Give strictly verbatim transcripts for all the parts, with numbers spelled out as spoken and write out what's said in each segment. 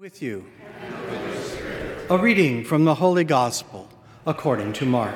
With you. A reading from the Holy Gospel according to Mark.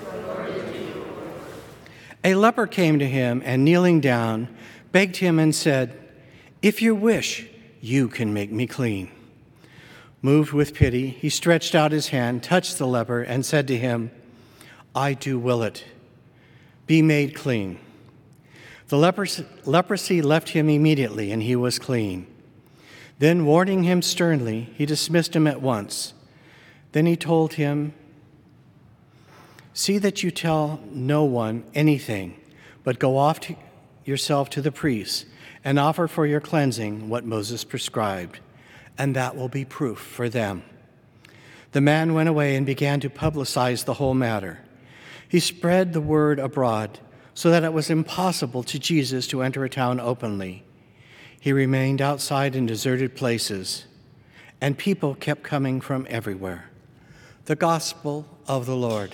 A leper came to him and, kneeling down, begged him and said, "If you wish, you can make me clean." Moved with pity, he stretched out his hand, touched the leper, and said to him, "I do will it. Be made clean." The leprosy left him immediately, and he was clean. Then, warning him sternly, he dismissed him at once. Then he told him, "See that you tell no one anything, but go off to yourself to the priests and offer for your cleansing what Moses prescribed, and that will be proof for them." The man went away and began to publicize the whole matter. He spread the word abroad so that it was impossible to Jesus to enter a town openly. He remained outside in deserted places, and people kept coming from everywhere. The Gospel of the Lord.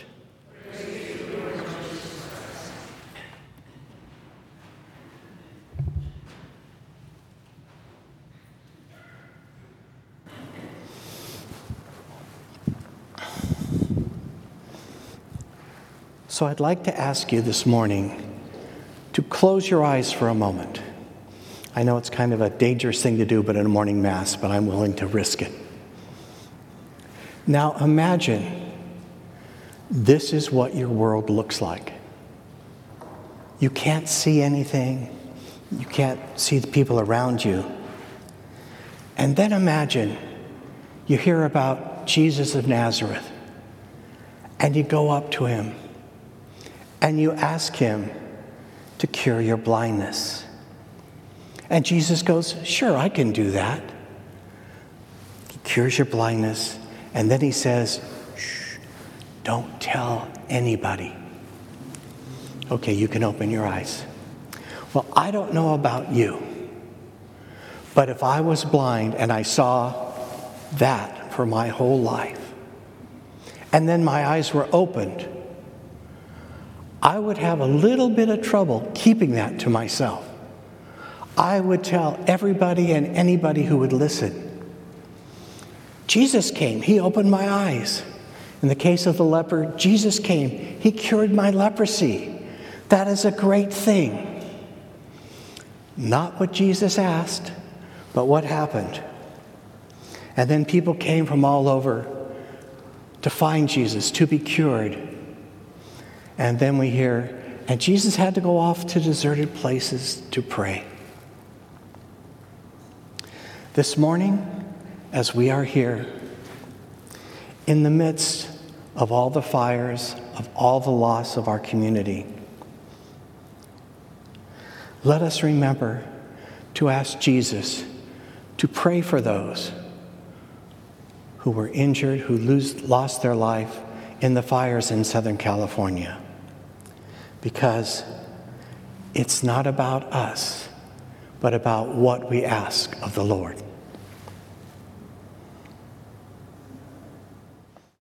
So I'd like to ask you this morning to close your eyes for a moment. I know it's kind of a dangerous thing to do, but in a morning mass, but I'm willing to risk it. Now imagine this is what your world looks like. You can't see anything. You can't see the people around you. And then imagine you hear about Jesus of Nazareth, and you go up to him, and you ask him to cure your blindness. And Jesus goes, "Sure, I can do that." He cures your blindness, and then he says, "Shh, don't tell anybody." Okay, you can open your eyes. Well, I don't know about you, but if I was blind and I saw that for my whole life, and then my eyes were opened, I would have a little bit of trouble keeping that to myself. I would tell everybody and anybody who would listen. Jesus came. He opened my eyes. In the case of the leper, Jesus came. He cured my leprosy. That is a great thing. Not what Jesus asked, but what happened. And then people came from all over to find Jesus, to be cured. And then we hear, and Jesus had to go off to deserted places to pray. This morning, as we are here, in the midst of all the fires, of all the loss of our community, let us remember to ask Jesus to pray for those who were injured, who lose, lost their life in the fires in Southern California. Because it's not about us, but about what we ask of the Lord.